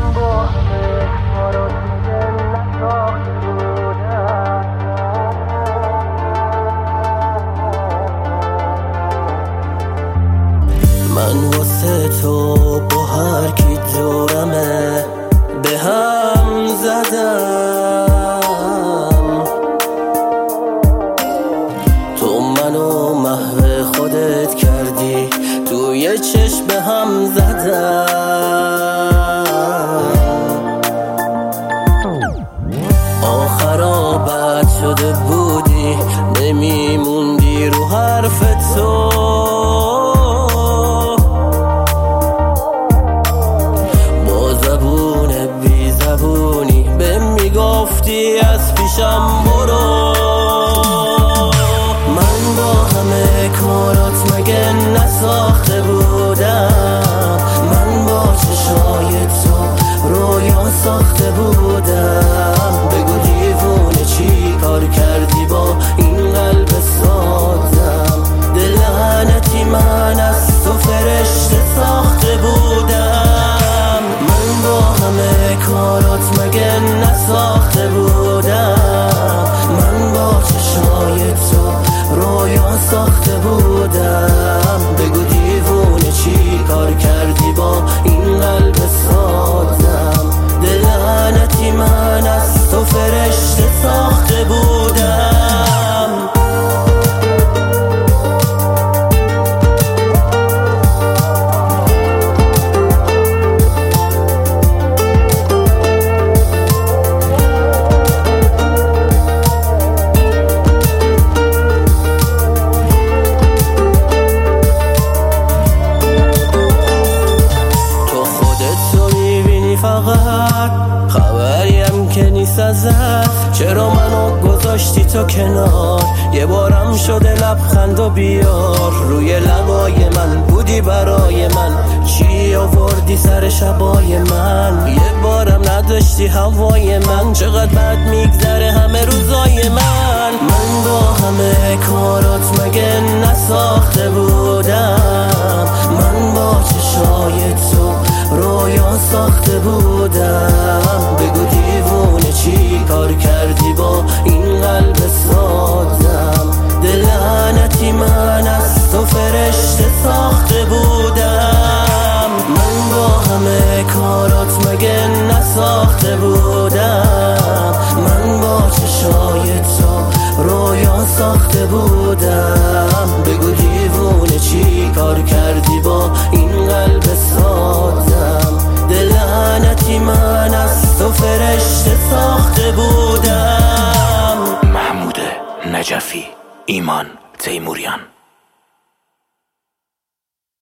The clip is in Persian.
من واسه تو با هر کی دورمه به هم زدم، تو منو محو خودت کردی، توی چشم به هم زدم. آخرا بد شده بودی، نمیموندی رو حرف تو، گفتی از پیشم برو. من با همه کارات مگه نساخته بودم؟ من با چشای تو رویا ساخته بودم. بگو دیوونه چی کار کردی با این قلب سازم؟ دل لعنتی من از تو فرشته ساخته بودم. من با همه کارات مگه نساخته بودم؟ من با چشای تو رویا ساخته بودم. بگو دیوونه چی کار کردی با این قلب سازم؟ دل لعنتی من از تو فرشته ساخته بودم. فقط خبریم که نیست ازت، چرا منو گذاشتی تو کنار؟ یه بارم شده لبخند و بیار، روی لبای من بودی برای من، چی آوردی سر شبای من؟ یه بارم نداشتی هوای من، چقدر بد میگذره همه روزای من. من با همه کارات مگه نساخته بودم؟ من با چشای تو رویا ساخته بودم. بگو دیوونه چی کار کردی با این قلب سازم؟ دل لعنتی من از تو فرشته ساخته بودم. من با همه کارات مگه نساخته بودم؟ من با چشای تو رویا ساخته بودم. بگو دیوونه چی کار کردی با این قلب سازم؟ دل لعنتی من از تو فرشته ساخته بودم. محمود نجفی، ایمان تیموریان.